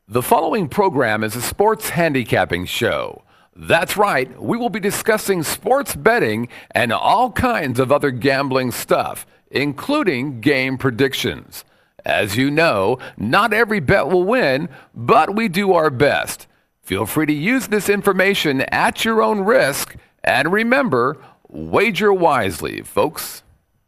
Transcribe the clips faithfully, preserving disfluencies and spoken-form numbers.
The following program is a sports handicapping show. That's right, we will be discussing sports betting and all kinds of other gambling stuff, including game predictions. As you know, not every bet will win, but we do our best. Feel free to use this information at your own risk, and remember, wager wisely, folks.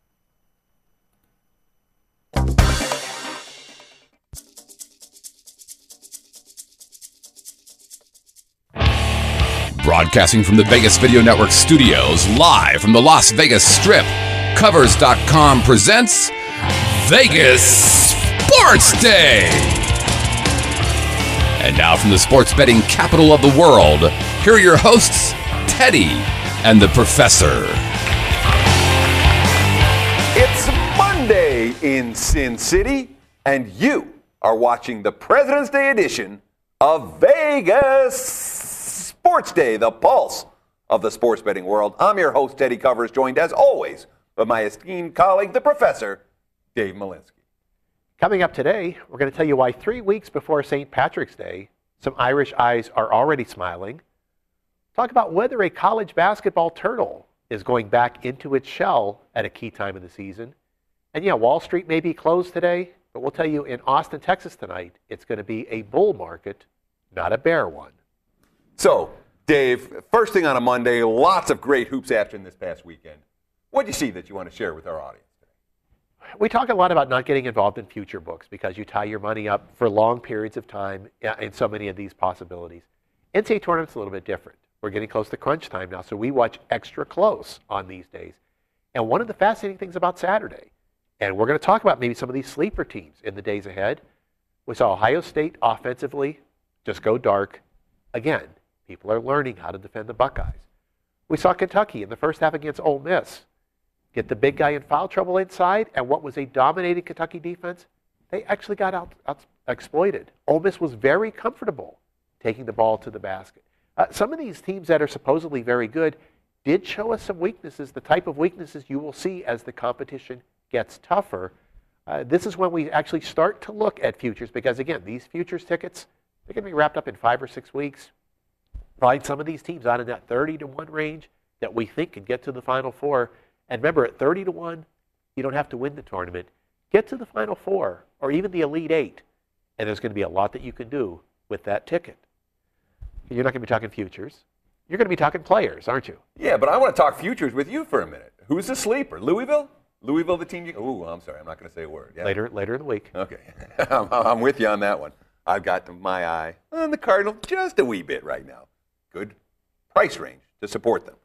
Broadcasting from the Vegas Video Network studios, live from the Las Vegas Strip, Covers dot com presents Vegas Sports Day. And now from the sports betting capital of the world, here are your hosts, Teddy and the Professor. It's Monday in Sin City, and you are watching the President's Day edition of Vegas Sports Day, the pulse of the sports betting world. I'm your host, Teddy Covers, joined as always by my esteemed colleague, the Professor, Dave Malinsky. Coming up today, we're going to tell you why three weeks before Saint Patrick's Day, some Irish eyes are already smiling. Talk about whether a college basketball turtle is going back into its shell at a key time of the season. And yeah, Wall Street may be closed today, but we'll tell you in Austin, Texas tonight, it's going to be a bull market, not a bear one. So, Dave, first thing on a Monday, lots of great hoops action this past weekend. What did you see that you want to share with our audience today? We talk a lot about not getting involved in future books because you tie your money up for long periods of time in so many of these possibilities. N C A A tournament's a little bit different. We're getting close to crunch time now, so we watch extra close on these days. And one of the fascinating things about Saturday, and we're going to talk about maybe some of these sleeper teams in the days ahead, we saw Ohio State offensively just go dark again. People are learning how to defend the Buckeyes. We saw Kentucky in the first half against Ole Miss get the big guy in foul trouble inside, and what was a dominating Kentucky defense, they actually got out, out exploited. Ole Miss was very comfortable taking the ball to the basket. Uh, some of these teams that are supposedly very good did show us some weaknesses, the type of weaknesses you will see as the competition gets tougher. Uh, this is when we actually start to look at futures because, again, these futures tickets, they're going to be wrapped up in five or six weeks. Find some of these teams out in that thirty to one range that we think can get to the Final Four. And remember, at thirty to one, you don't have to win the tournament. Get to the Final Four or even the Elite Eight, and there's going to be a lot that you can do with that ticket. You're not going to be talking futures. You're going to be talking players, aren't you? Yeah, but I want to talk futures with you for a minute. Who's the sleeper? Louisville? Louisville, the team you... Ooh, I'm sorry. I'm not going to say a word. Yeah. Later, later in the week. Okay. I'm, I'm with you on that one. I've got my eye on the Cardinal just a wee bit right now. Good price range to support them.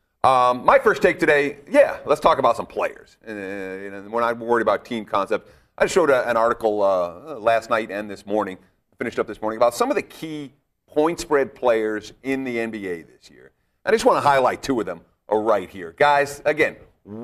Um, my first take today, yeah, let's talk about some players. Uh, you know, we're not worried about team concept. I showed a, an article uh, last night and this morning, finished up this morning, about some of the key point spread players in the N B A this year. I just want to highlight two of them right here. Guys, again,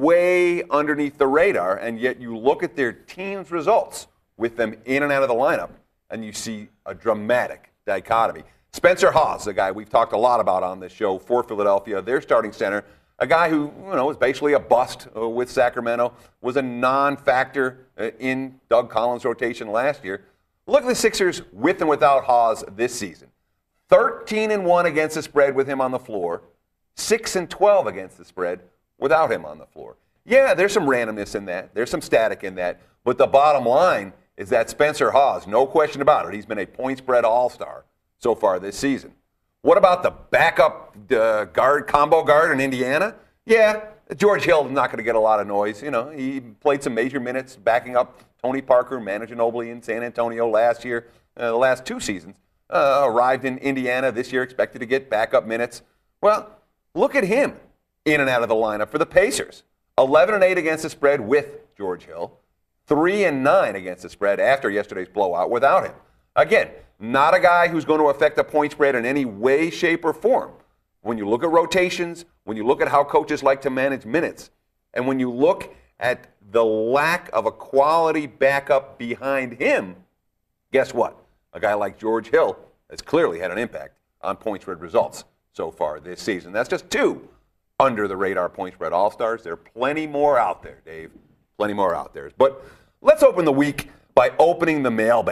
way underneath the radar, and yet you look at their team's results with them in and out of the lineup, and you see a dramatic dichotomy. Spencer Hawes, the guy we've talked a lot about on this show for Philadelphia, their starting center, a guy who, you know, was basically a bust uh, with Sacramento, was a non-factor uh, in Doug Collins' rotation last year. Look at the Sixers with and without Hawes this season. thirteen and one against the spread with him on the floor, six and twelve against the spread without him on the floor. Yeah, there's some randomness in that. There's some static in that. But the bottom line is that Spencer Hawes, no question about it, he's been a point spread all-star so far this season. What about the backup uh, guard, combo guard in Indiana? Yeah, George Hill is not going to get a lot of noise. You know, he played some major minutes backing up Tony Parker, Manu Ginobili in San Antonio last year, uh, the last two seasons. Uh, arrived in Indiana this year, expected to get backup minutes. Well, look at him in and out of the lineup for the Pacers. eleven and eight against the spread with George Hill. three and nine against the spread after yesterday's blowout without him. Again, not a guy who's going to affect the point spread in any way, shape, or form. When you look at rotations, when you look at how coaches like to manage minutes, and when you look at the lack of a quality backup behind him, guess what? A guy like George Hill has clearly had an impact on point spread results so far this season. That's just two under-the-radar point spread all-stars. There are plenty more out there, Dave. Plenty more out there. But let's open the week by opening the mailbag.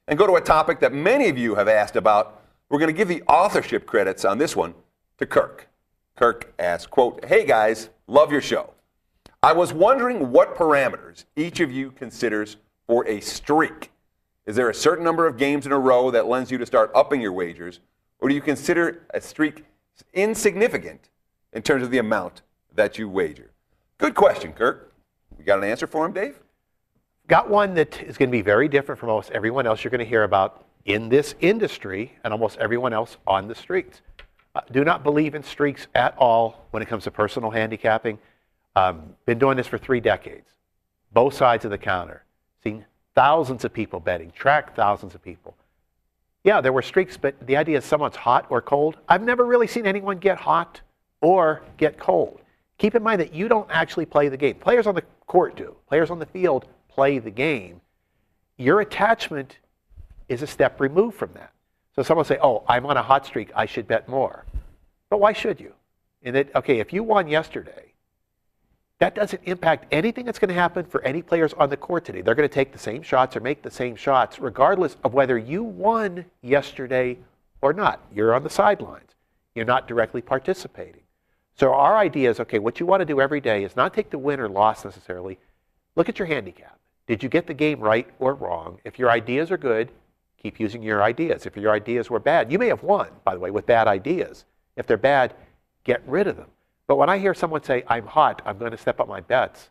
and go to a topic that many of you have asked about. We're going to give the authorship credits on this one to Kirk. Kirk asks, quote, "Hey guys, love your show. I was wondering what parameters each of you considers for a streak. Is there a certain number of games in a row that lends you to start upping your wagers, or do you consider a streak insignificant in terms of the amount that you wager?" Good question, Kirk. You got an answer for him, Dave? Got one that is going to be very different from almost everyone else you're going to hear about in this industry and almost everyone else on the streets. Uh, do not believe in streaks at all when it comes to personal handicapping. Um, been doing this for three decades. Both sides of the counter. Seen thousands of people betting, tracked thousands of people. Yeah, there were streaks, but the idea is someone's hot or cold. I've never really seen anyone get hot or get cold. Keep in mind that you don't actually play the game. Players on the court do. Players on the field play the game. Your attachment is a step removed from that. So someone will say, oh, I'm on a hot streak, I should bet more. But why should you? And that, okay, if you won yesterday, that doesn't impact anything that's going to happen for any players on the court today. They're going to take the same shots or make the same shots, regardless of whether you won yesterday or not. You're on the sidelines. You're not directly participating. So our idea is, okay, what you want to do every day is not take the win or loss necessarily. Look at your handicap. Did you get the game right or wrong? If your ideas are good, keep using your ideas. If your ideas were bad, you may have won, by the way, with bad ideas. If they're bad, get rid of them. But when I hear someone say, I'm hot, I'm going to step up my bets,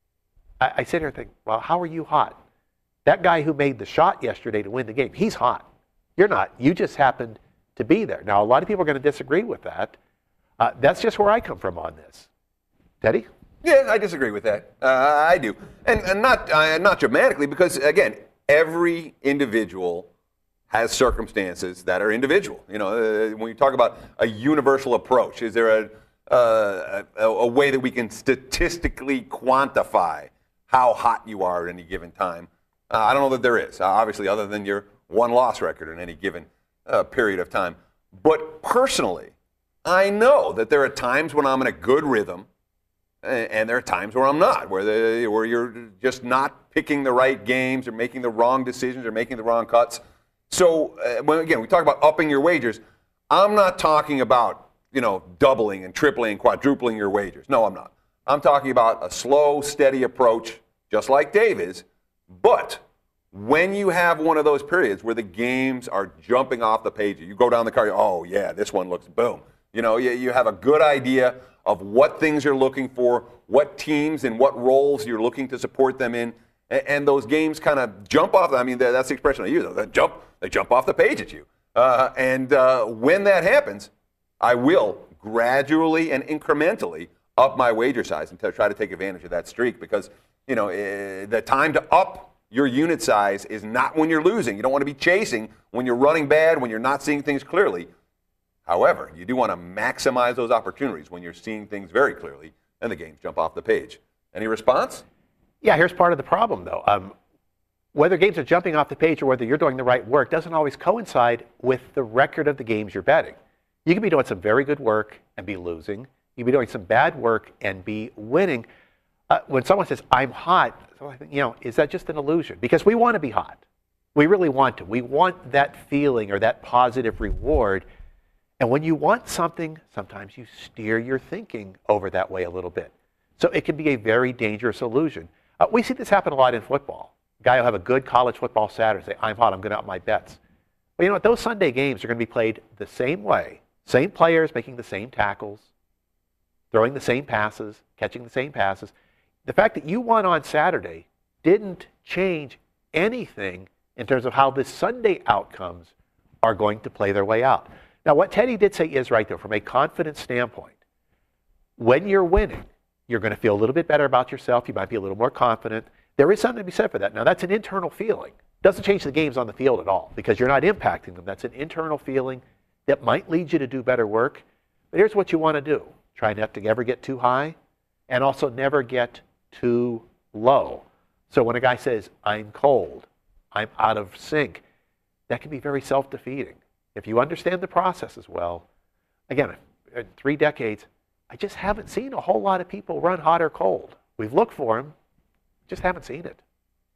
I, I sit here and think, well, how are you hot? That guy who made the shot yesterday to win the game, he's hot. You're not. You just happened to be there. Now, a lot of people are going to disagree with that. Uh, that's just where I come from on this. Teddy? Yeah, I disagree with that. Uh, I do. And, and not, uh, not dramatically, because, again, every individual has circumstances that are individual. You know, uh, when you talk about a universal approach, is there a, uh, a, a way that we can statistically quantify how hot you are at any given time? Uh, I don't know that there is, uh, obviously, other than your one-loss record in any given uh, period of time. But personally, I know that there are times when I'm in a good rhythm, and, and there are times where I'm not, where, the, where you're just not picking the right games or making the wrong decisions or making the wrong cuts. So, uh, when, again, we talk about upping your wagers. I'm not talking about, you know, doubling and tripling, quadrupling your wagers. No, I'm not. I'm talking about a slow, steady approach, just like Dave is. But when you have one of those periods where the games are jumping off the page, you go down the card, oh, yeah, this one looks boom. You know, you, you have a good idea of what things you're looking for, what teams and what roles you're looking to support them in, and, and those games kind of jump off. I mean, that's the expression I use. They jump, they jump off the page at you. Uh, and uh, when that happens, I will gradually and incrementally up my wager size and to try to take advantage of that streak, because, you know, uh, the time to up your unit size is not when you're losing. You don't want to be chasing when you're running bad, when you're not seeing things clearly. However, you do want to maximize those opportunities when you're seeing things very clearly and the games jump off the page. Any response? Yeah, here's part of the problem, though. Um, whether games are jumping off the page or whether you're doing the right work doesn't always coincide with the record of the games you're betting. You can be doing some very good work and be losing. You can be doing some bad work and be winning. Uh, when someone says, I'm hot, so I think, you know, is that just an illusion? Because we want to be hot. We really want to. We want that feeling or that positive reward. And when you want something, sometimes you steer your thinking over that way a little bit. So it can be a very dangerous illusion. Uh, we see this happen a lot in football. A guy will have a good college football Saturday, say, I'm hot, I'm going to up my bets. Well, you know what? Those Sunday games are going to be played the same way. Same players making the same tackles, throwing the same passes, catching the same passes. The fact that you won on Saturday didn't change anything in terms of how the Sunday outcomes are going to play their way out. Now, what Teddy did say is right, though, from a confidence standpoint. When you're winning, you're going to feel a little bit better about yourself. You might be a little more confident. There is something to be said for that. Now, that's an internal feeling. It doesn't change the games on the field at all because you're not impacting them. That's an internal feeling that might lead you to do better work. But here's what you want to do. Try not to ever get too high and also never get too low. So when a guy says, I'm cold, I'm out of sync, that can be very self-defeating. If you understand the process as well, again, in three decades, I just haven't seen a whole lot of people run hot or cold. We've looked for them, just haven't seen it.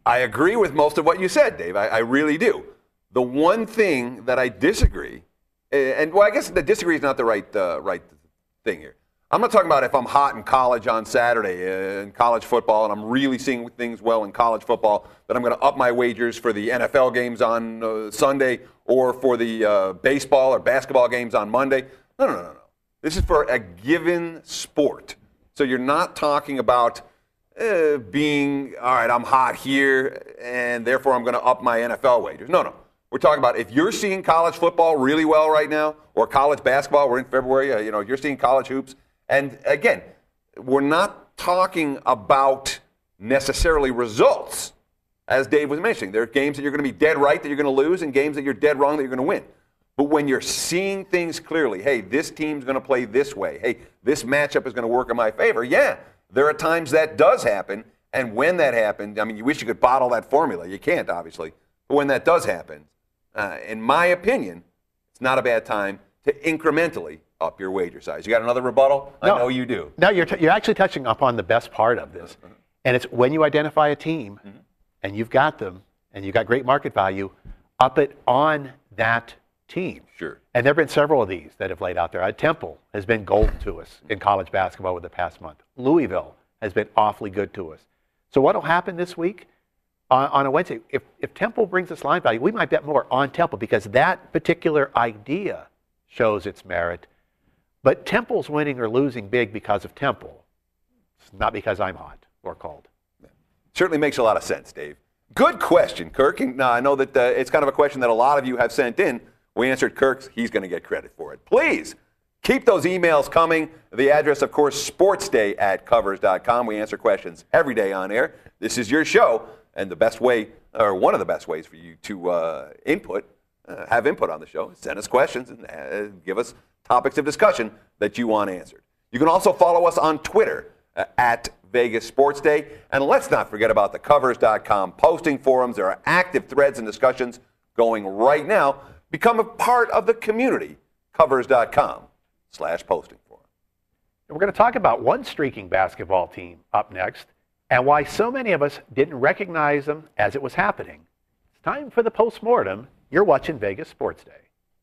I agree with most of what you said, Dave. I, I really do. The one thing that I disagree, and well, I guess the disagree is not the right uh, right thing here. I'm not talking about if I'm hot in college on Saturday in college football and I'm really seeing things well in college football that I'm going to up my wagers for the N F L games on uh, Sunday or for the uh, baseball or basketball games on Monday. No, no, no, no. This is for a given sport. So you're not talking about uh, being, all right, I'm hot here and therefore I'm going to up my N F L wagers. No, no. We're talking about if you're seeing college football really well right now or college basketball, we're in February, uh, you know, you're seeing college hoops. And again, we're not talking about necessarily results, as Dave was mentioning. There are games that you're going to be dead right that you're going to lose and games that you're dead wrong that you're going to win. But when you're seeing things clearly, hey, this team's going to play this way. Hey, this matchup is going to work in my favor. Yeah, there are times that does happen. And when that happens, I mean, you wish you could bottle that formula. You can't, obviously. But when that does happen, uh, in my opinion, it's not a bad time to incrementally up your wager size. You got another rebuttal? No, I know you do. No, you're, t- you're actually touching upon the best part of this. Mm-hmm. And it's when you identify a team mm-hmm. and you've got them and you've got great market value, up it on that team. Sure. And there have been several of these that have laid out there. Uh, Temple has been gold to us in college basketball over the past month. Louisville has been awfully good to us. So what will happen this week on, on a Wednesday? If, if Temple brings us line value, we might bet more on Temple because that particular idea shows its merit. But Temple's winning or losing big because of Temple. It's not because I'm hot or cold. Yeah. Certainly makes a lot of sense, Dave. Good question, Kirk. And uh, I know that uh, it's kind of a question that a lot of you have sent in. We answered Kirk's. He's going to get credit for it. Please keep those emails coming. The address, of course, sportsday at covers dot com. We answer questions every day on air. This is your show, and the best way, or one of the best ways for you to uh, input, uh, have input on the show, is send us questions and uh, give us topics of discussion that you want answered. You can also follow us on Twitter uh, at Vegas Sports Day. And let's not forget about the covers dot com posting forums. There are active threads and discussions going right now. Become a part of the community, covers dot com slash posting forum. We're going to talk about one streaking basketball team up next and why so many of us didn't recognize them as it was happening. It's time for the postmortem. You're watching Vegas Sports Day.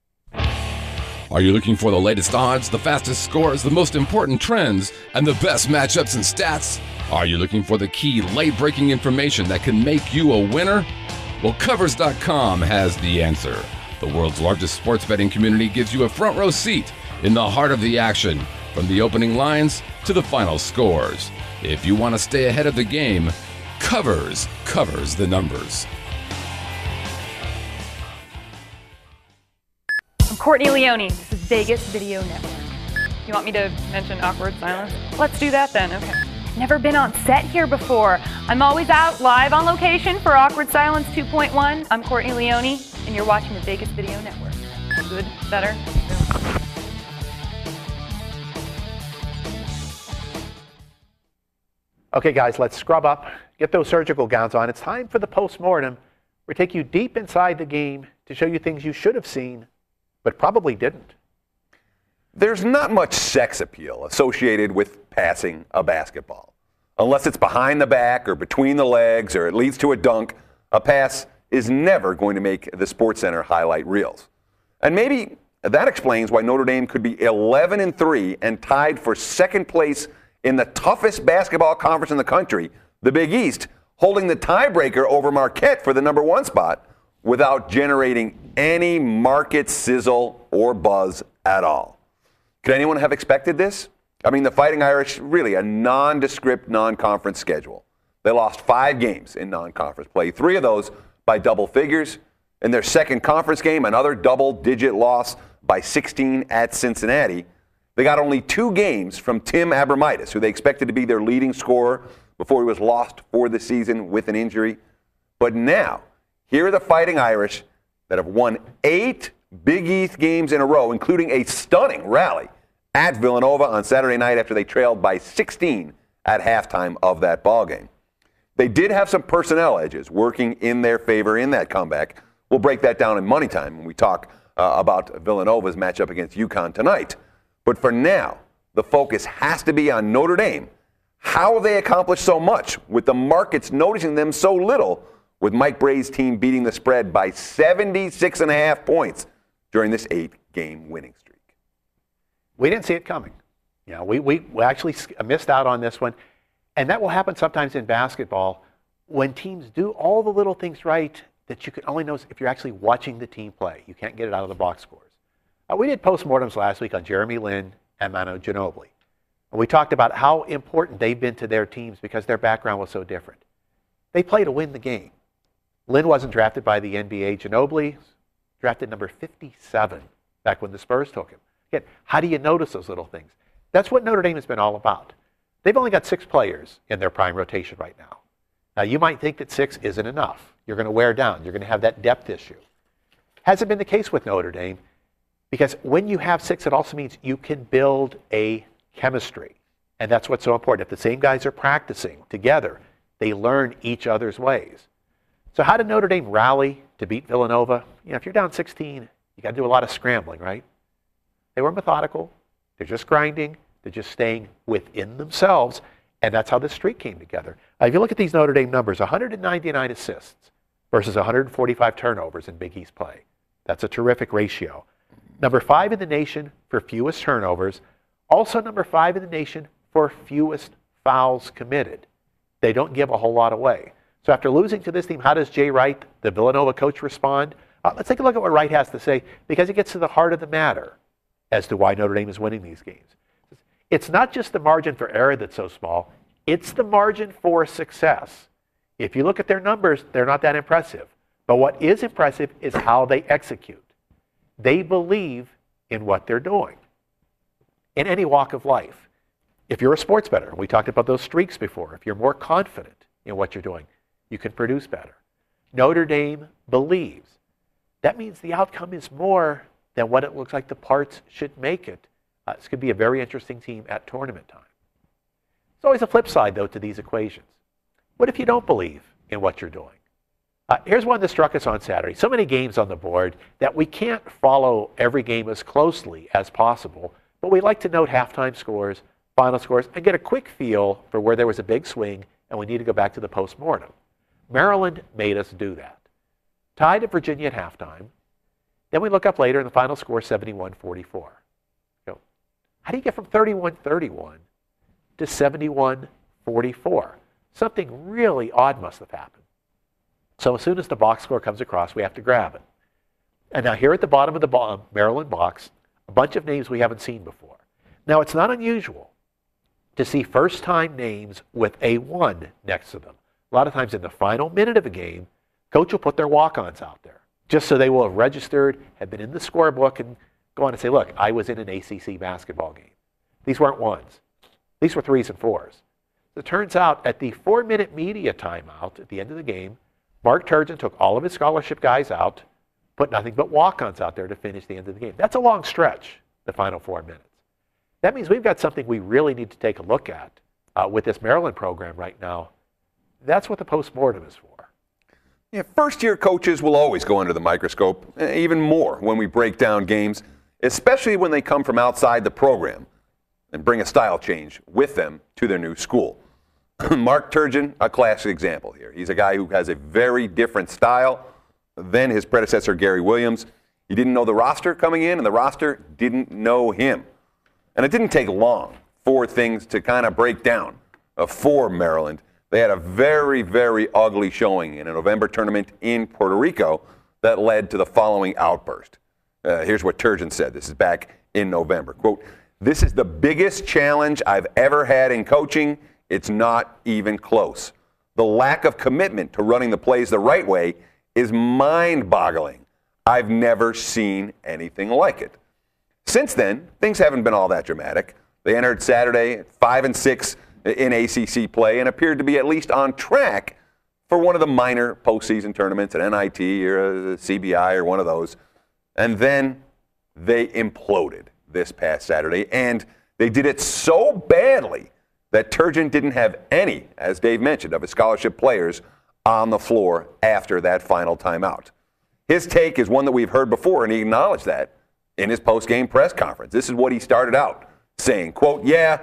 Are you looking for the latest odds, the fastest scores, the most important trends, and the best matchups and stats? Are you looking for the key late-breaking information that can make you a winner? Well, covers dot com has the answer. The world's largest sports betting community gives you a front row seat in the heart of the action, from the opening lines to the final scores. If you want to stay ahead of the game, Covers covers the numbers. I'm Courtney Leone. This is Vegas Video Network. You want me to mention awkward silence? Let's do that then, okay. Never been on set here before. I'm always out live on location for Awkward Silence two point one. I'm Courtney Leone, and you're watching the Vegas Video Network. Good? Better? Okay, guys, let's scrub up, get those surgical gowns on. It's time for the postmortem. We take you deep inside the game to show you things you should have seen, but probably didn't. There's not much sex appeal associated with passing a basketball. Unless it's behind the back or between the legs or it leads to a dunk, a pass is never going to make the SportsCenter highlight reels. And maybe that explains why Notre Dame could be eleven and three and tied for second place in the toughest basketball conference in the country, the Big East, holding the tiebreaker over Marquette for the number one spot without generating any market sizzle or buzz at all. Could anyone have expected this? I mean, the Fighting Irish, really a nondescript non-conference schedule. They lost five games in non-conference play, three of those by double figures. In their second conference game, another double-digit loss by sixteen at Cincinnati. They got only two games from Tim Abromaitis, who they expected to be their leading scorer before he was lost for the season with an injury. But now, here are the Fighting Irish that have won eight Big East games in a row, including a stunning rally at Villanova on Saturday night after they trailed by sixteen at halftime of that ballgame. They did have some personnel edges working in their favor in that comeback. We'll break that down in money time when we talk uh, about Villanova's matchup against UConn tonight. But for now, the focus has to be on Notre Dame. how they accomplished so much with the markets noticing them so little, with Mike Bray's team beating the spread by seventy-six and a half points during this eight-game winning streak. We didn't see it coming. You know, we, we, we actually missed out on this one. And that will happen sometimes in basketball when teams do all the little things right that you can only know if you're actually watching the team play. You can't get it out of the box scores. Uh, we did postmortems last week on Jeremy Lin and Manu Ginobili. And we talked about how important they've been to their teams because their background was so different. They play to win the game. Lin wasn't drafted by the N B A. Ginobili drafted number fifty-seven back when the Spurs took him. Again, how do you notice those little things? That's what Notre Dame has been all about. They've only got six players in their prime rotation right now. Now, you might think that six isn't enough. You're going to wear down. You're going to have that depth issue. Hasn't been the case with Notre Dame because when you have six, it also means you can build a chemistry. And that's what's so important. If the same guys are practicing together, they learn each other's ways. So how did Notre Dame rally to beat Villanova? You know, if you're down sixteen, you got to do a lot of scrambling, right? They were methodical. They're just grinding. They're just staying within themselves. And that's how this streak came together. Uh, if you look at these Notre Dame numbers, one hundred ninety-nine assists versus one hundred forty-five turnovers in Big East play. That's a terrific ratio. Number five in the nation for fewest turnovers. Also number five in the nation for fewest fouls committed. They don't give a whole lot away. So after losing to this team, how does Jay Wright, the Villanova coach, respond? Uh, let's take a look at what Wright has to say because it gets to the heart of the matter as to why Notre Dame is winning these games. It's not just the margin for error that's so small. It's the margin for success. If you look at their numbers, they're not that impressive. But what is impressive is how they execute. They believe in what they're doing. In any walk of life, if you're a sports bettor, we talked about those streaks before, if you're more confident in what you're doing, you can produce better. Notre Dame believes. That means the outcome is more than what it looks like the parts should make it. Uh, this could be a very interesting team at tournament time. There's always a flip side, though, to these equations. What if you don't believe in what you're doing? Uh, here's one that struck us on Saturday. So many games on the board that we can't follow every game as closely as possible, but we like to note halftime scores, final scores, and get a quick feel for where there was a big swing and we need to go back to the postmortem. Maryland made us do that. Tied at Virginia at halftime. Then we look up later and the final score seventy-one forty-four. So, how do you get from thirty-one thirty-one to seventy-one forty-four? Something really odd must have happened. So as soon as the box score comes across, we have to grab it. And now here at the bottom of the bo- Maryland box, a bunch of names we haven't seen before. Now it's not unusual to see first-time names with a one next to them. A lot of times in the final minute of a game, coach will put their walk-ons out there, just so they will have registered, have been in the scorebook, and go on and say, look, I was in an A C C basketball game. These weren't ones. These were threes and fours. It turns out at the four-minute media timeout at the end of the game, Mark Turgeon took all of his scholarship guys out, put nothing but walk-ons out there to finish the end of the game. That's a long stretch, the final four minutes. That means we've got something we really need to take a look at uh, with this Maryland program right now. That's what the postmortem is for. Yeah, first-year coaches will always go under the microscope, even more when we break down games, especially when they come from outside the program and bring a style change with them to their new school. Mark Turgeon, a classic example here. He's a guy who has a very different style than his predecessor, Gary Williams. He didn't know the roster coming in, and the roster didn't know him. And it didn't take long for things to kind of break down uh, for Maryland. They had a very, very ugly showing in a November tournament in Puerto Rico that led to the following outburst. Uh, here's what Turgeon said. This is back in November. Quote, "This is the biggest challenge I've ever had in coaching. It's not even close. The lack of commitment to running the plays the right way is mind-boggling. I've never seen anything like it." Since then, things haven't been all that dramatic. They entered Saturday at five and six in A C C play and appeared to be at least on track for one of the minor postseason tournaments at N I T or C B I or one of those. And then they imploded this past Saturday, and they did it so badly that Turgeon didn't have any, as Dave mentioned, of his scholarship players on the floor after that final timeout. His take is one that we've heard before, and he acknowledged that in his post-game press conference. This is what he started out saying, quote, "Yeah,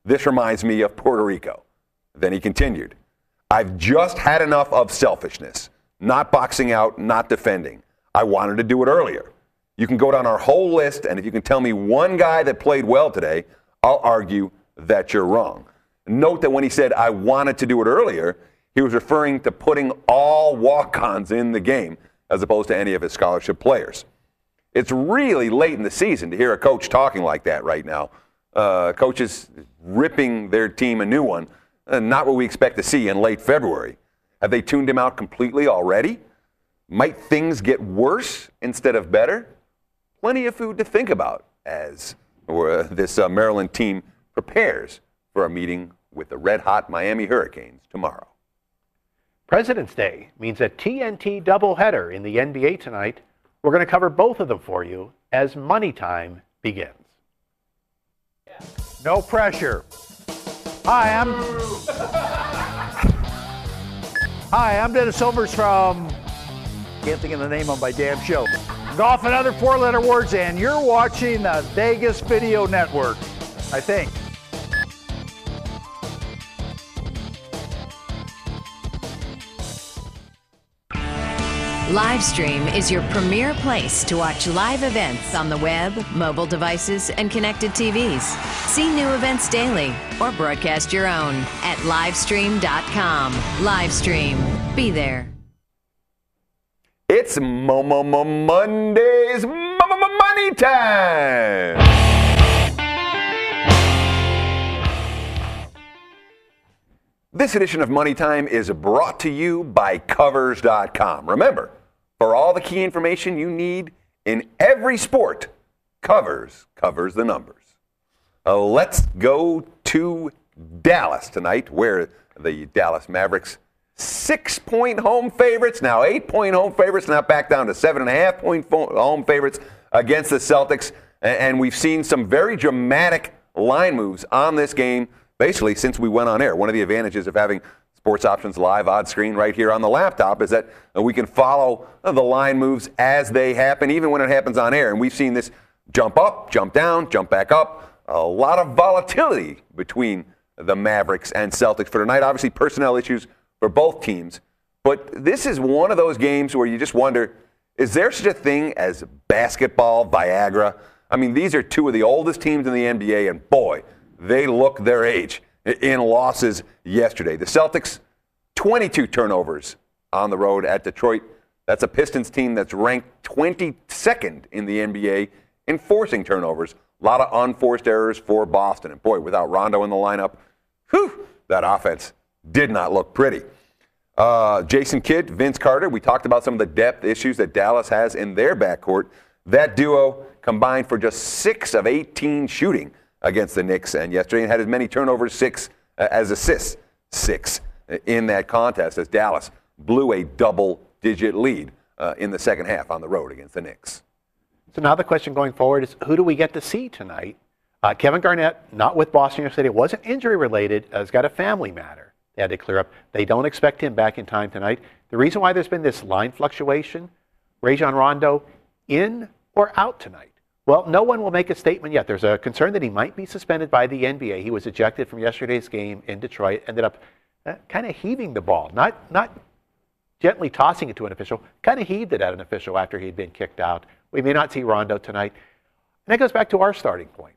This reminds me of Puerto Rico. Then he continued, I've just had enough of selfishness, not boxing out, not defending. I wanted to do it earlier. You can go down our whole list, and if you can tell me one guy that played well today, I'll argue that you're wrong. Note that when he said, I wanted to do it earlier, he was referring to putting all walk-ons in the game as opposed to any of his scholarship players. It's really late in the season to hear a coach talking like that right now. Uh, coaches ripping their team a new one, uh, not what we expect to see in late February. Have they tuned him out completely already? Might things get worse instead of better? Plenty of food to think about as uh, this uh, Maryland team prepares for a meeting with the red-hot Miami Hurricanes tomorrow. President's Day means a T N T doubleheader in the N B A tonight. We're going to cover both of them for you as Money Time begins. No pressure. Hi, I'm Hi, I'm Dennis Silvers from, can't think of the name of my damn show, Golf and Other Four-Letter Words, and you're watching the Vegas Video Network, I think. Livestream is your premier place to watch live events on the web, mobile devices, and connected T Vs. See new events daily or broadcast your own at livestream dot com. Livestream. Be there. It's Mo-Mo-Mo Mondays, Mo-Mo-Mo Money Time! This edition of Money Time is brought to you by Covers dot com. Remember, for all the key information you need in every sport, Covers covers the numbers. Uh, let's go to Dallas tonight, where the Dallas Mavericks, six-point home favorites, now eight-point home favorites, now back down to seven-and-a-half-point home favorites against the Celtics. And we've seen some very dramatic line moves on this game basically since we went on air. One of the advantages of having Sports Options Live odd screen right here on the laptop is that we can follow the line moves as they happen, even when it happens on air. And we've seen this jump up, jump down, jump back up. A lot of volatility between the Mavericks and Celtics for tonight. Obviously, personnel issues for both teams. But this is one of those games where you just wonder, is there such a thing as basketball Viagra? I mean, these are two of the oldest teams in the N B A, and boy, they look their age in losses yesterday. The Celtics, twenty-two turnovers on the road at Detroit. That's a Pistons team that's ranked twenty-second in the N B A in forcing turnovers. A lot of unforced errors for Boston. And boy, without Rondo in the lineup, whew, that offense did not look pretty. Uh, Jason Kidd, Vince Carter, we talked about some of the depth issues that Dallas has in their backcourt. That duo combined for just six of eighteen shooting against the Knicks and yesterday, and had as many turnovers, six, uh, as assists, six in that contest as Dallas blew a double-digit lead uh, in the second half on the road against the Knicks. So now the question going forward is, who do we get to see tonight? Uh, Kevin Garnett, not with Boston yesterday. It wasn't injury-related. Uh, it's got a family matter they had to clear up. They don't expect him back in time tonight. The reason why there's been this line fluctuation, Rajon Rondo in or out tonight? Well, no one will make a statement yet. There's a concern that he might be suspended by the N B A. He was ejected from yesterday's game in Detroit, ended up uh, kind of heaving the ball, not not gently tossing it to an official, kind of heaved it at an official after he'd been kicked out. We may not see Rondo tonight. And that goes back to our starting point.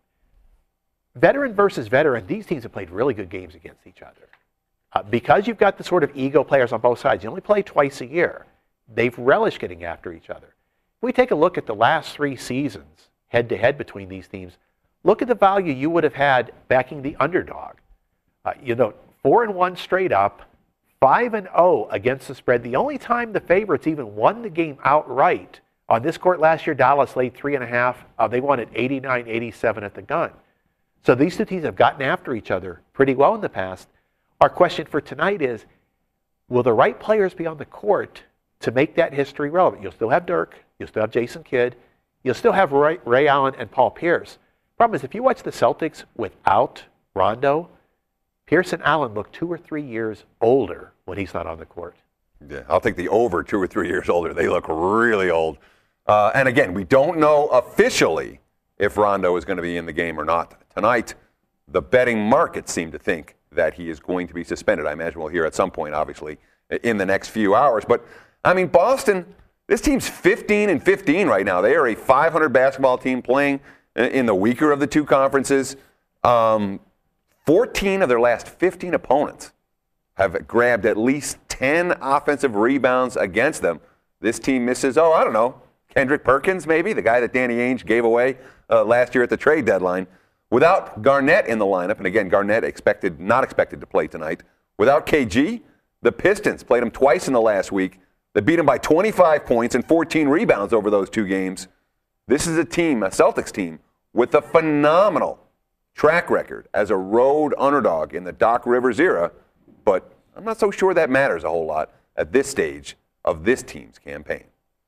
Veteran versus veteran, these teams have played really good games against each other. Uh, because you've got the sort of ego players on both sides, you only play twice a year. They've relished getting after each other. If we take a look at the last three seasons, head-to-head between these teams, look at the value you would have had backing the underdog. Uh, you know, four and one straight up, five and oh against the spread. The only time the favorites even won the game outright on this court last year, Dallas laid three and a half. Uh, they won at eighty-nine eighty-seven at the gun. So these two teams have gotten after each other pretty well in the past. Our question for tonight is, will the right players be on the court to make that history relevant? You'll still have Dirk. You'll still have Jason Kidd. You'll still have Ray, Ray Allen and Paul Pierce. Problem is, if you watch the Celtics without Rondo, Pierce and Allen look two or three years older when he's not on the court. Yeah, I'll take the over two or three years older. They look really old. Uh, and again, we don't know officially if Rondo is going to be in the game or not tonight. the betting market seem to think that he is going to be suspended. I imagine we'll hear at some point, obviously, in the next few hours. But, I mean, Boston, this team's fifteen and fifteen right now. They are a five hundred basketball team playing in the weaker of the two conferences. Um, fourteen of their last fifteen opponents have grabbed at least ten offensive rebounds against them. This team misses, oh, I don't know, Kendrick Perkins maybe, the guy that Danny Ainge gave away uh, last year at the trade deadline. Without Garnett in the lineup, and again, Garnett expected, not expected to play tonight. Without K G, the Pistons played him twice in the last week. They beat him by twenty-five points and fourteen rebounds over those two games. This is a team, a Celtics team, with a phenomenal track record as a road underdog in the Doc Rivers era, but I'm not so sure that matters a whole lot at this stage of this team's campaign.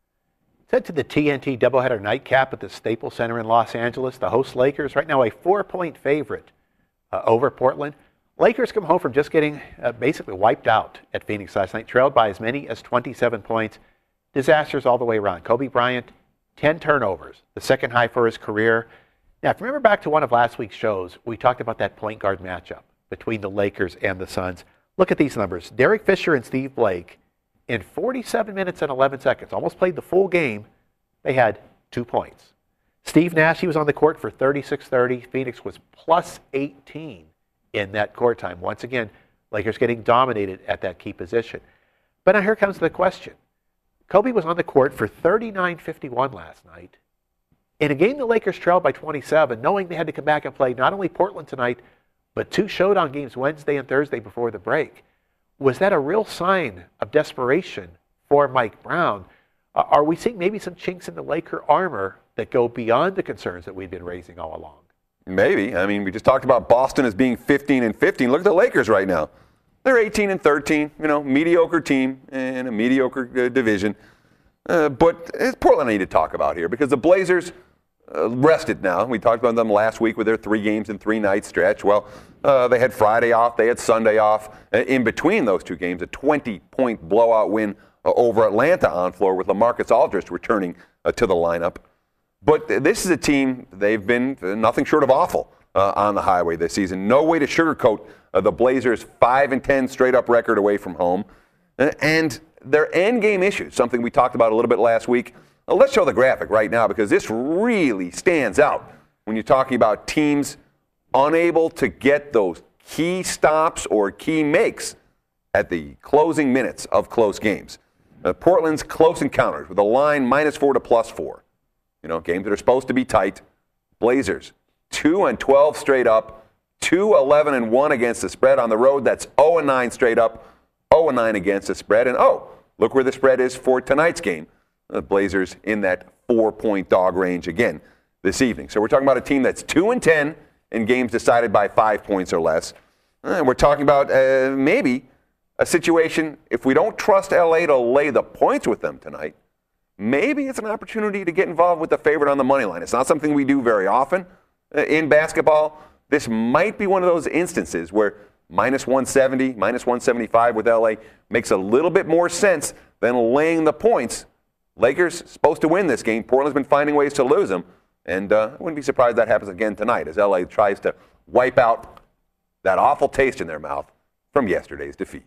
Head to the T N T doubleheader nightcap at the Staples Center in Los Angeles. The host Lakers, right now a four-point favorite uh, over Portland. Lakers come home from just getting uh, basically wiped out at Phoenix last night, trailed by as many as twenty-seven points. Disasters all the way around. Kobe Bryant, ten turnovers, the second high for his career. Now, if you remember back to one of last week's shows, we talked about that point guard matchup between the Lakers and the Suns. Look at these numbers. Derek Fisher and Steve Blake, in forty-seven minutes and eleven seconds, almost played the full game, they had two points. Steve Nash, he was on the court for thirty-six thirty. Phoenix was plus eighteen in that court time. Once again, Lakers getting dominated at that key position. But now here comes the question. Kobe was on the court for thirty-nine fifty-one last night. In a game the Lakers trailed by twenty-seven, knowing they had to come back and play not only Portland tonight, but two showdown games Wednesday and Thursday before the break. Was that a real sign of desperation for Mike Brown? Uh, are we seeing maybe some chinks in the Laker armor that go beyond the concerns that we've been raising all along? Maybe. I mean, we just talked about Boston as being fifteen and fifteen. Look at the Lakers right now. They're eighteen and thirteen, you know, mediocre team in a mediocre uh, division. Uh, but it's Portland I need to talk about here because the Blazers uh, rested now. We talked about them last week with their three games and three night stretch. Well, uh, they had Friday off, they had Sunday off. Uh, in between those two games, a twenty-point blowout win uh, over Atlanta on floor with LaMarcus Aldridge returning uh, to the lineup. But th- this is a team, they've been nothing short of awful uh, on the highway this season. No way to sugarcoat uh, the Blazers' five and ten straight-up record away from home. Uh, and their end game issues, something we talked about a little bit last week. Uh, let's show the graphic right now because this really stands out when you're talking about teams unable to get those key stops or key makes at the closing minutes of close games. Uh, Portland's close encounters with a line minus four to plus four. You know, games that are supposed to be tight. Blazers, two and twelve straight up, two eleven and one against the spread on the road. That's oh and nine straight up, oh and nine against the spread. And oh, look where the spread is for tonight's game. The Blazers in that four-point dog range again this evening. So we're talking about a team that's two and ten in games decided by five points or less. And we're talking about uh, maybe a situation, if we don't trust L A to lay the points with them tonight, maybe it's an opportunity to get involved with the favorite on the money line. It's not something we do very often uh, in basketball. This might be one of those instances where minus one seventy, minus one seventy-five with L A makes a little bit more sense than laying the points. Lakers supposed to win this game. Portland's been finding ways to lose them. And uh, I wouldn't be surprised that happens again tonight as L A tries to wipe out that awful taste in their mouth from yesterday's defeat.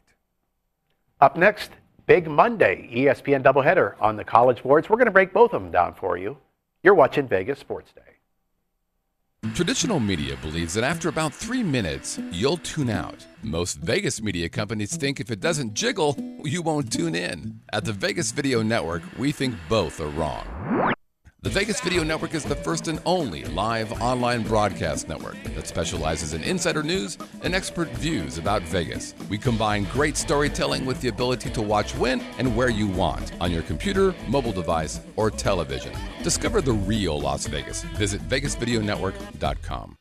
Up next, Big Monday, E S P N doubleheader on the college boards. We're going to break both of them down for you. You're watching Vegas Sports Day. Traditional media believes that after about three minutes, you'll tune out. Most Vegas media companies think if it doesn't jiggle, you won't tune in. At the Vegas Video Network, we think both are wrong. The Vegas Video Network is the first and only live online broadcast network that specializes in insider news and expert views about Vegas. We combine great storytelling with the ability to watch when and where you want on your computer, mobile device, or television. Discover the real Las Vegas. Visit vegas video network dot com.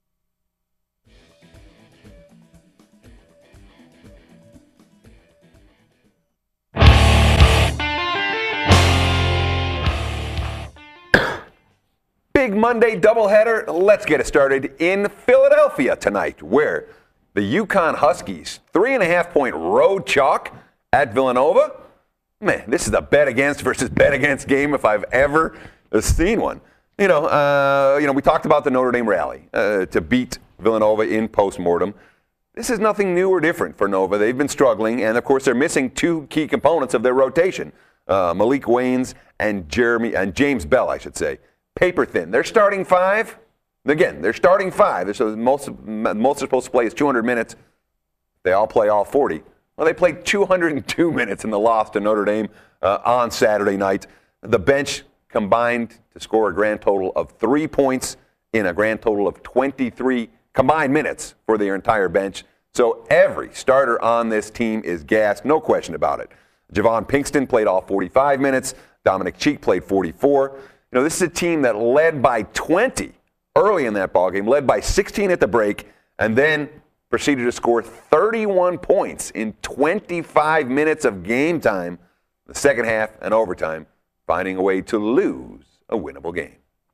Big Monday doubleheader. Let's get it started in Philadelphia tonight, where the UConn Huskies, three and a half point road chalk at Villanova. Man, this is a bet against versus bet against game if I've ever seen one. You know, uh, you know, we talked about the Notre Dame rally uh, to beat Villanova in postmortem. This is nothing new or different for Nova. They've been struggling, and of course they're missing two key components of their rotation, uh, Malik Waynes and Jeremy and James Bell, I should say. Paper thin. They're starting five. Again, they're starting five. So most most are supposed to play is two hundred minutes. They all play all forty. Well, they played two hundred two minutes in the loss to Notre Dame uh, on Saturday night. The bench combined to score a grand total of three points in a grand total of twenty-three combined minutes for their entire bench. So every starter on this team is gassed, no question about it. Javon Pinkston played all forty-five minutes. Dominic Cheek played forty-four. You know, this is a team that led by twenty early in that ballgame, led by sixteen at the break, and then proceeded to score thirty-one points in twenty-five minutes of game time, the second half and overtime, finding a way to lose a winnable game.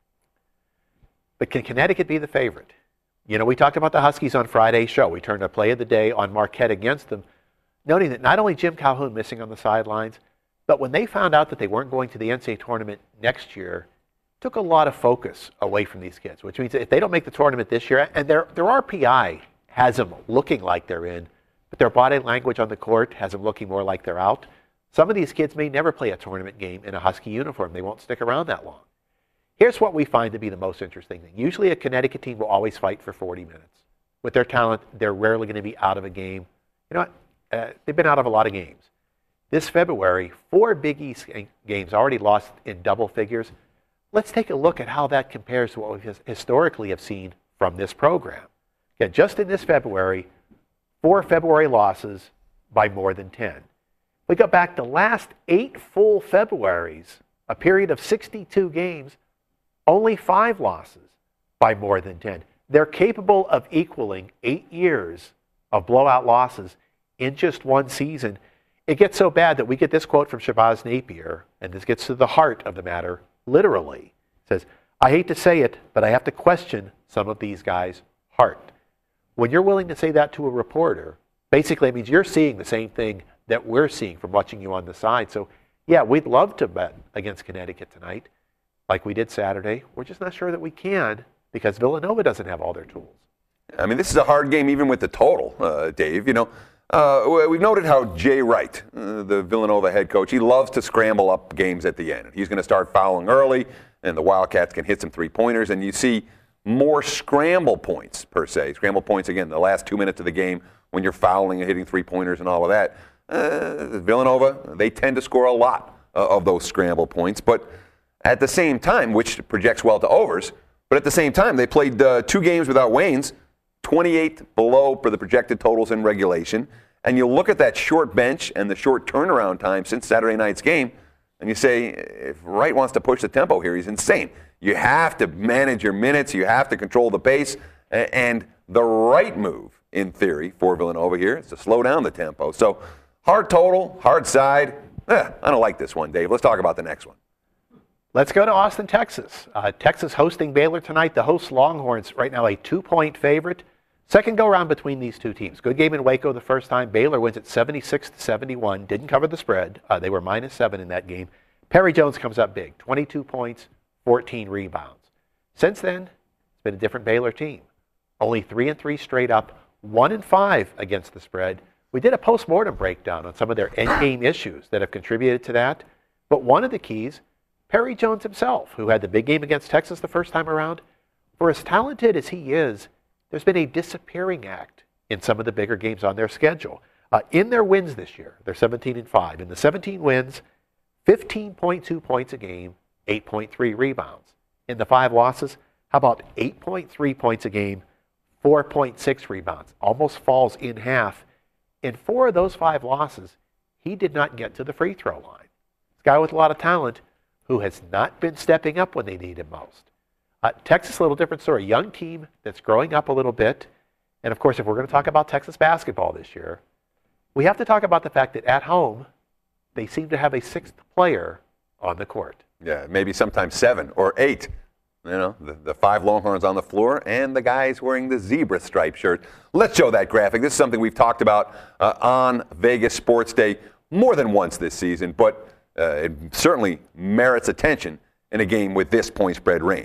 But can Connecticut be the favorite? You know, we talked about the Huskies on Friday's show. We turned a play of the day on Marquette against them, noting that not only Jim Calhoun missing on the sidelines, but when they found out that they weren't going to the N C double A tournament next year, it took a lot of focus away from these kids, which means that if they don't make the tournament this year, and their, their R P I has them looking like they're in, but their body language on the court has them looking more like they're out, some of these kids may never play a tournament game in a Husky uniform. They won't stick around that long. Here's what we find to be the most interesting thing. Usually a Connecticut team will always fight for forty minutes. With their talent, they're rarely going to be out of a game. You know what? Uh, they've been out of a lot of games. This February, four Big East games already lost in double figures. Let's take a look at how that compares to what we historically have seen from this program. Okay, just in this February, four February losses by more than ten. We go back the last eight full Februaries, a period of sixty-two games, only five losses by more than ten. They're capable of equaling eight years of blowout losses in just one season. It gets so bad that we get this quote from Shabazz Napier, and this gets to the heart of the matter, literally. It says, "I hate to say it, but I have to question some of these guys' heart." When you're willing to say that to a reporter, basically it means you're seeing the same thing that we're seeing from watching you on the side. So, yeah, we'd love to bet against Connecticut tonight, like we did Saturday. We're just not sure that we can because Villanova doesn't have all their tools. I mean, this is a hard game even with the total, uh, Dave. You know, uh, we've noted how Jay Wright, uh, the Villanova head coach, he loves to scramble up games at the end. He's going to start fouling early, and the Wildcats can hit some three-pointers, and you see more scramble points, per se. Scramble points, again, the last two minutes of the game when you're fouling and hitting three-pointers and all of that. Uh, Villanova, they tend to score a lot uh, of those scramble points, but at the same time, which projects well to overs, but at the same time, they played uh, two games without Waynes, twenty-eight below for the projected totals in regulation, and you look at that short bench and the short turnaround time since Saturday night's game, and you say, if Wright wants to push the tempo here, he's insane. You have to manage your minutes, you have to control the pace, and the right move, in theory, for Villanova here is to slow down the tempo. So, hard total, hard side. Eh, I don't like this one, Dave. Let's talk about the next one. Let's go to Austin, Texas. Uh, Texas hosting Baylor tonight. The host Longhorns right now a two-point favorite. Second go-around between these two teams. Good game in Waco the first time. Baylor wins at seventy-six to seventy-one. Didn't cover the spread. Uh, they were minus seven in that game. Perry Jones comes up big. twenty-two points, fourteen rebounds. Since then, it's been a different Baylor team. Only three and three straight up. One and five against the spread. We did a post-mortem breakdown on some of their endgame issues that have contributed to that. But one of the keys, Perry Jones himself, who had the big game against Texas the first time around, for as talented as he is, there's been a disappearing act in some of the bigger games on their schedule. Uh, in their wins this year, they're seventeen and five. In the seventeen wins, fifteen point two points a game, eight point three rebounds. In the five losses, how about eight point three points a game, four point six rebounds? Almost falls in half. In four of those five losses, he did not get to the free throw line. This guy with a lot of talent who has not been stepping up when they need him most. Uh, Texas, a little different story. Young team that's growing up a little bit. And, of course, if we're going to talk about Texas basketball this year, we have to talk about the fact that at home, they seem to have a sixth player on the court. Yeah, maybe sometimes seven or eight. You know, the, the five Longhorns on the floor and the guys wearing the zebra stripe shirt. Let's show that graphic. This is something we've talked about uh, on Vegas Sports Day more than once this season, but uh, it certainly merits attention in a game with this point spread range.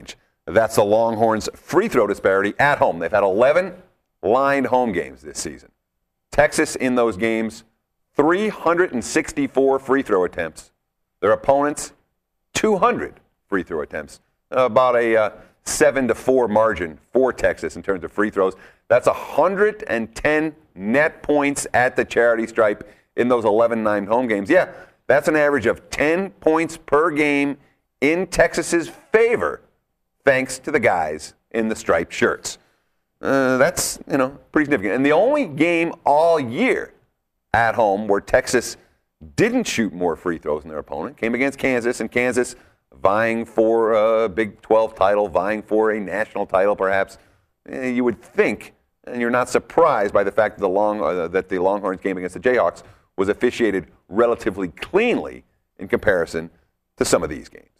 That's the Longhorns' free throw disparity at home. They've had eleven lined home games this season. Texas in those games, three hundred sixty-four free throw attempts. Their opponents, two hundred free throw attempts. About a uh, seven to four margin for Texas in terms of free throws. That's one hundred ten net points at the charity stripe in those eleven lined home games. Yeah, that's an average of ten points per game in Texas's favor, thanks to the guys in the striped shirts. Uh, that's, you know, pretty significant. And the only game all year at home where Texas didn't shoot more free throws than their opponent came against Kansas, and Kansas vying for a Big twelve title, vying for a national title perhaps. Eh, you would think, and you're not surprised by the fact that the, long, uh, that the Longhorns game against the Jayhawks was officiated relatively cleanly in comparison to some of these games.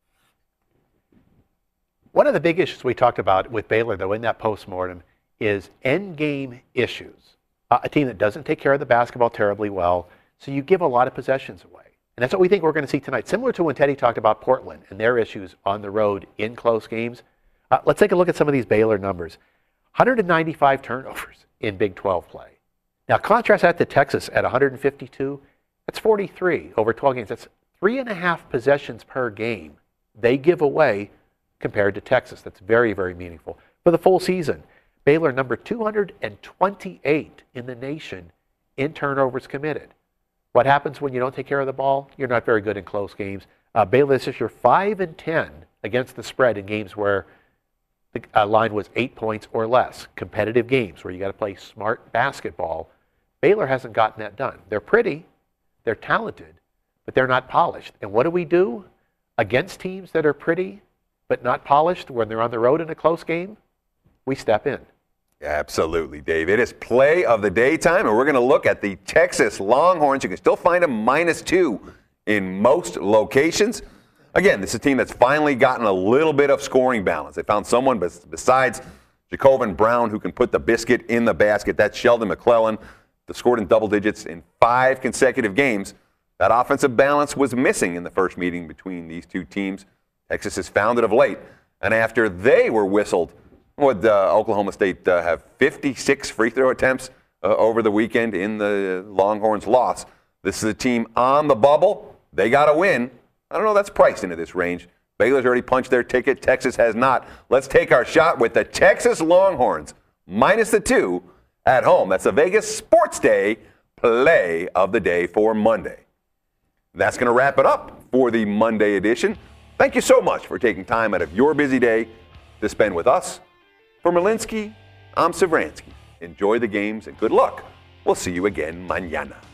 One of the big issues we talked about with Baylor, though, in that postmortem is end-game issues. Uh, a team that doesn't take care of the basketball terribly well, so you give a lot of possessions away. And that's what we think we're going to see tonight. Similar to when Teddy talked about Portland and their issues on the road in close games. Uh, let's take a look at some of these Baylor numbers. one hundred ninety-five turnovers in Big twelve play. Now, contrast that to Texas at one hundred fifty-two. That's forty-three over twelve games. That's three and a half possessions per game they give away compared to Texas. That's very, very meaningful. For the full season, Baylor number two hundred twenty-eight in the nation in turnovers committed. What happens when you don't take care of the ball? You're not very good in close games. Uh, Baylor this year five and ten against the spread in games where the uh, line was eight points or less. Competitive games where you got to play smart basketball. Baylor hasn't gotten that done. They're pretty, they're talented, but they're not polished. And what do we do against teams that are pretty but not polished when they're on the road in a close game? We step in. Absolutely, Dave. It is play of the daytime, and we're going to look at the Texas Longhorns. You can still find them minus two in most locations. Again, this is a team that's finally gotten a little bit of scoring balance. They found someone besides Jacobin Brown who can put the biscuit in the basket. That's Sheldon McClellan, that scored in double digits in five consecutive games. That offensive balance was missing in the first meeting between these two teams. Texas has found it of late, and after they were whistled, would uh, Oklahoma State uh, have fifty-six free throw attempts uh, over the weekend in the Longhorns' loss? This is a team on the bubble. They got to win. I don't know, that's priced into this range. Baylor's already punched their ticket. Texas has not. Let's take our shot with the Texas Longhorns, minus the two at home. That's the Vegas Sports Day play of the day for Monday. That's going to wrap it up for the Monday edition. Thank you so much for taking time out of your busy day to spend with us. For Malinsky, I'm Savransky. Enjoy the games and good luck. We'll see you again mañana.